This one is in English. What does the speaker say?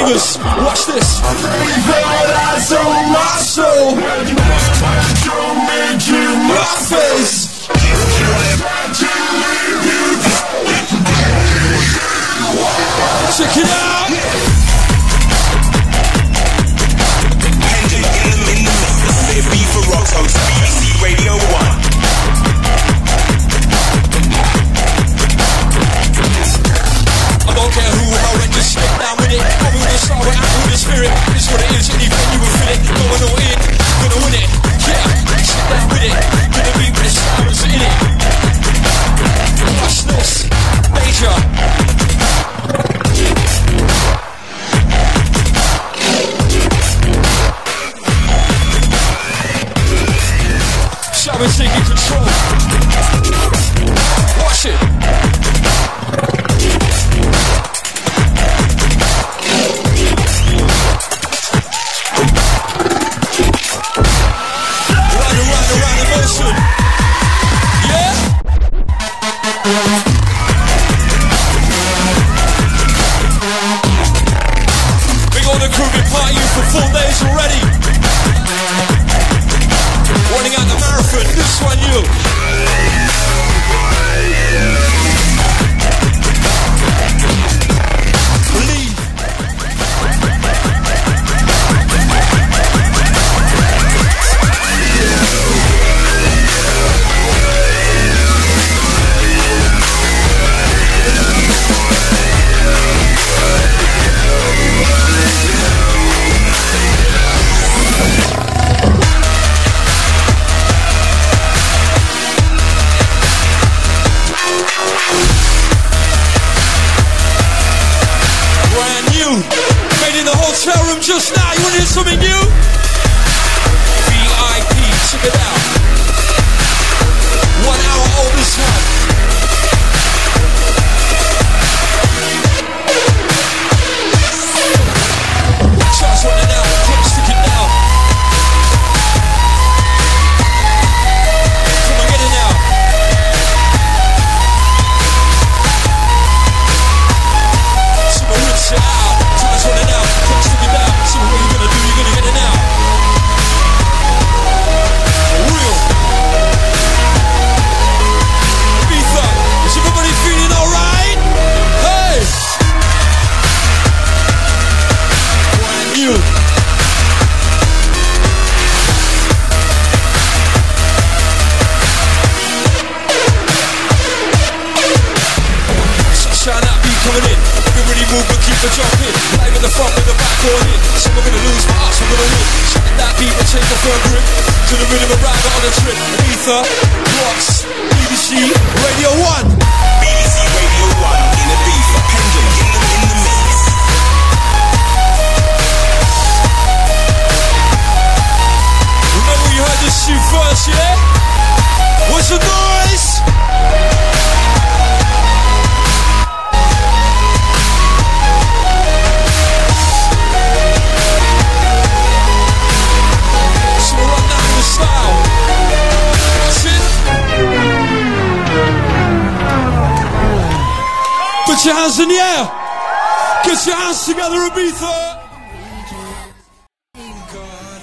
bangers. Watch this. Eyes on my soul. My face. Check it out. Pendant in the mix. Bit of beef for Rockos. BBC Radio 1. I don't care who, how, and just get down with it. I'm with the star, we're out with the spirit. It's what it is, anything you will feel it. Going all in, gonna win it. Yeah, sit down with it. Gonna be with the stars in it. Watch this, Major. Shall we taking control? Watch it. Just now, you want to hear something new? VIP, check it out. 1 hour old this one. Charles running out, can't stick it down. Come on, get it now. Super rich out. Charles running out, can't stick it down. So what you gonna do? You're gonna get it now. Real. Ibiza. Is everybody feeling alright? Hey! Brand new. Sunshine out, beat coming in. Everybody move but keep the jumping. Live in the front with the back going in. Some are gonna lose, but us are gonna win. Shutting that beat and change the firm grip. To the rhythm of rider on a trip. Ether, Rocks, BBC Radio 1. BBC Radio 1 in Ibiza. Pendant in the mix. Remember you heard this shoe first, yeah? What's the noise? Put your hands in the air. Get your hands together, Ibiza.